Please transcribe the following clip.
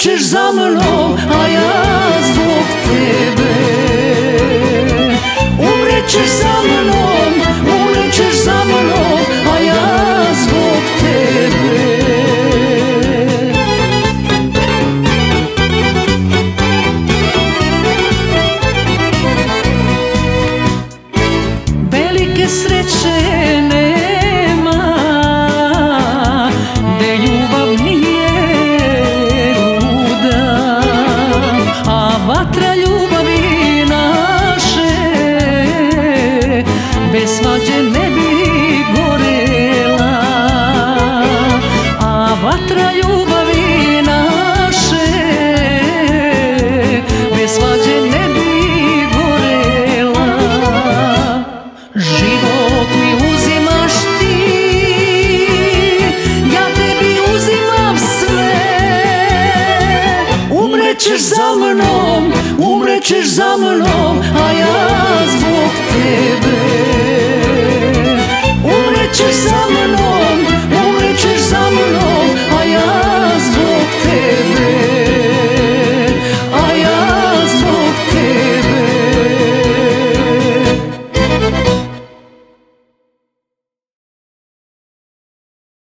Umrećeš za mnom, a ja zbog tebe. Umrećeš za mnom, umrećeš za mnom, a ja zbog tebe. Velike sreće nema, de ljubav nije ruda, a vatra ljubavi naše bez svađe ne bi gorela, a vatra ljubavi naše bez svađe ne bi gorela. Život mi uzimaš ti, ja tebi uzimam sve. Umrećeš za mnom, umrećeš za mnom,